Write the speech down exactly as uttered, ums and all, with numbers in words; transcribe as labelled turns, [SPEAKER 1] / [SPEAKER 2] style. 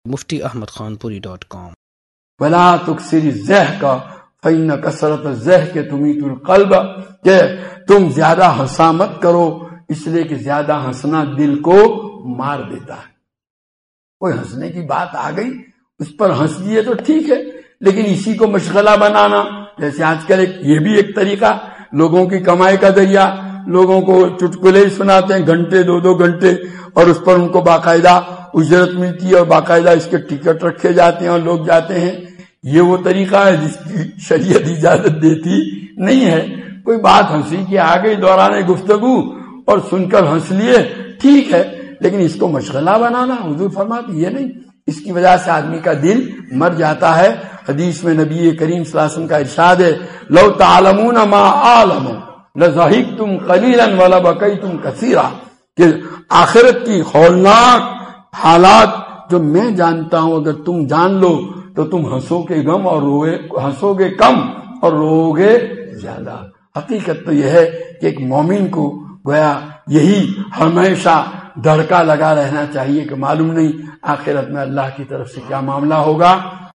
[SPEAKER 1] مفتی احمد خان پوری dot com.
[SPEAKER 2] ولا تکثر الضحک فإن کثرت الضحک تمیت القلب، کہ تم زیادہ ہنسا مت کرو اس لیے کہ زیادہ ہنسنا دل کو مار دیتا ہے۔ کوئی ہنسنے کی بات آ گئی اس پر ہنس دیے تو ٹھیک ہے، لیکن اسی کو مشغلہ بنانا، جیسے آج کل ایک یہ بھی ایک طریقہ لوگوں کی کمائی کا ذریعہ، لوگوں کو چٹکلے سناتے ہیں گھنٹے دو دو گھنٹے، اور اس پر ان کو باقاعدہ اجرت ملتی ہے اور باقاعدہ اس کے ٹکٹ رکھے جاتے ہیں اور لوگ جاتے ہیں۔ یہ وہ طریقہ ہے جس کی شریعت اجازت دیتی نہیں ہے۔ کوئی بات ہنسی کی آ گئی دوران گفتگو اور سن کر ہنس لیے ٹھیک ہے، لیکن اس کو مشغلہ بنانا حضور فرماتے یہ نہیں، اس کی وجہ سے آدمی کا دل مر جاتا ہے۔ حدیث میں نبی کریم صلی اللہ علیہ وسلم کا ارشاد ہے، لو تعلمون ما اعلم لضحکتم قلیلا ولبکیتم کثیرا، کہ آخرت کی ہولناک حالات جو میں جانتا ہوں اگر تم جان لو تو تم ہنسو گے غم اور روئے ہنسو گے کم اور رو گے زیادہ۔ حقیقت تو یہ ہے کہ ایک مومن کو گویا یہی ہمیشہ دھڑکا لگا رہنا چاہیے کہ معلوم نہیں آخرت میں اللہ کی طرف سے کیا معاملہ ہوگا۔